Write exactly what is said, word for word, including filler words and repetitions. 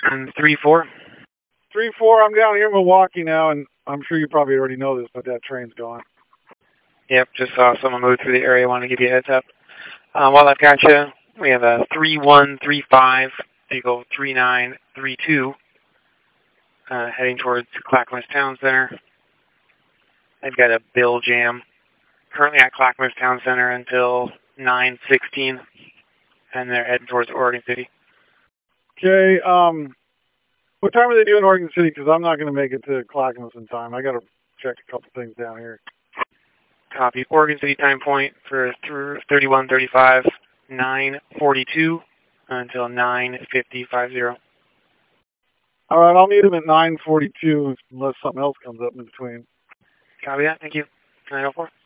And three four. three four, I'm down here in Milwaukee now, and I'm sure you probably already know this, but that train's gone. Yep, just saw someone move through the area. Want to give you a heads up. Um, while I've got you, we have a three one three five, Eagle three nine three two, uh, heading towards Clackamas Town Center. They've got a bill jam currently at Clackamas Town Center until nine sixteen, and they're heading towards Oregon City. Okay, um, what time are they doing in Oregon City? Because I'm not going to make it to Clackamas in time. I got to check a couple things down here. Copy. Oregon City time point for thirty-one thirty-five, nine forty-two until nine fifty-five zero. All right, I'll meet him at nine forty-two unless something else comes up in between. Copy that. Thank you. nine oh four.